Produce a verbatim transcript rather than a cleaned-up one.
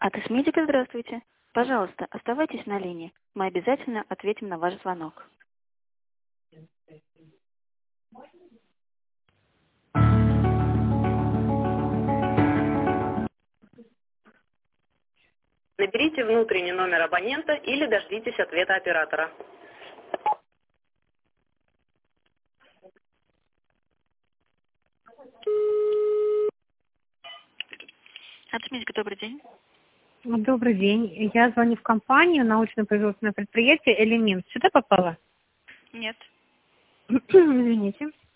Атос Медика, здравствуйте. Пожалуйста, оставайтесь на линии. Мы обязательно ответим на ваш звонок. Наберите внутренний номер абонента или дождитесь ответа оператора. Атос Медика, добрый день. Добрый день. Я звоню в компанию научно-производственное предприятие «Элемент». Сюда попала? Нет. Извините.